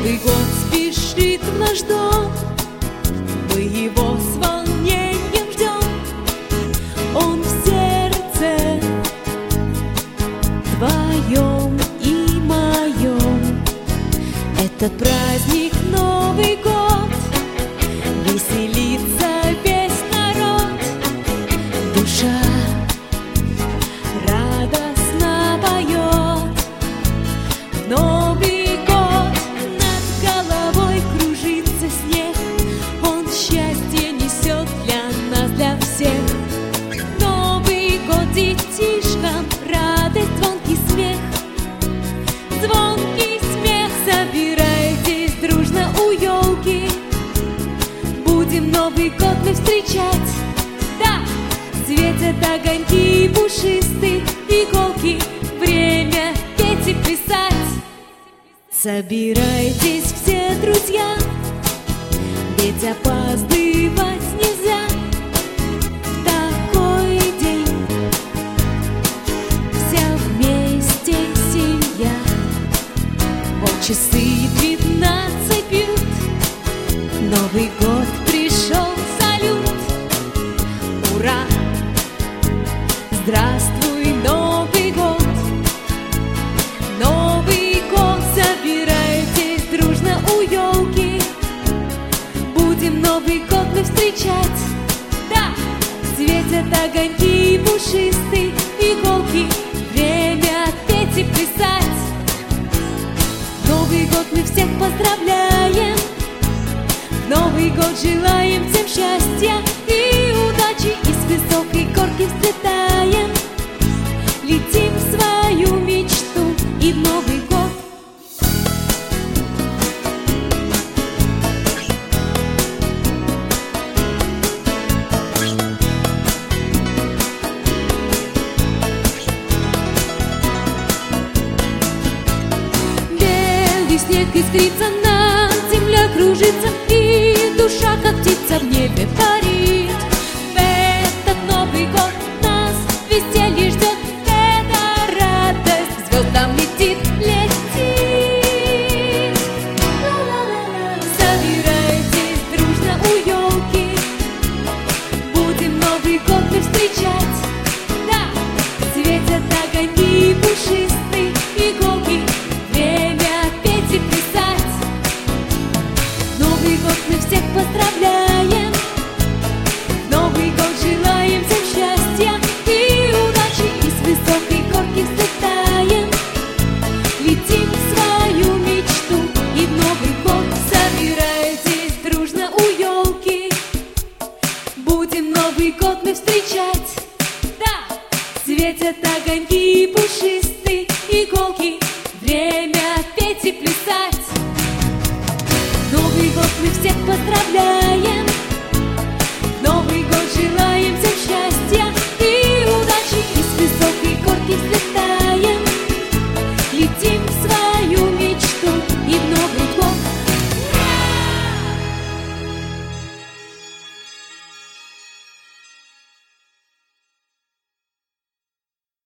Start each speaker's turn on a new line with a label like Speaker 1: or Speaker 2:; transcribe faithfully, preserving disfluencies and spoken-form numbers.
Speaker 1: Новый год спешит в наш дом, мы его с волнением ждем. Он в сердце твоем и моем. Этот праздник Новый год, веселится весь народ. Душа радостно поет. Новый год над головой кружится снег. Он счастье несет для нас, для всех. Новый год детишкам радость, звонкий смех. Звонкий смех, собирайтесь дружно у елки. Будем Новый год мы встречать. Да, светят огоньки пушистые, иголки. Время петь и плясать. Собирайтесь все, друзья, ведь опаздывать нельзя. Такой день, вся вместе семья. Вот часы двенадцать бьют, Новый год пришел, салют. Ура! Здравствуй, Новый год! Новый год, собирайтесь дружно у елки. Будем Новый год мы встречать. Да, светят огоньки пушистые, иголки. Время петь и плясать. Новый год мы всех поздравляем. Новый год желаем всем счастья и удачи. И с высокой горки взлетаем, летим в свою мечту и в Новый год. Белый снег искрится, над земля кружится, и душа, как птица, в небе парит. В этот Новый год нас веселье ждет. Эта радость звездам летит, летит. Собирайтесь дружно у елки. Будем Новый год мы встречать. Да, светят огоньки пушистые, иголки. Время петь и плясать. Новый год мы всех поздравляем. Новый год желаем всем счастья и удачи. И с высокой горки взлетаем, летим в свою мечту и в Новый год. Собирайтесь дружно у елки. Будем Новый год мы встречать. Да, светят огоньки пушистые, иголки. Время петь и плясать. Новый год мы всех поздравляем. Новый год желаем всем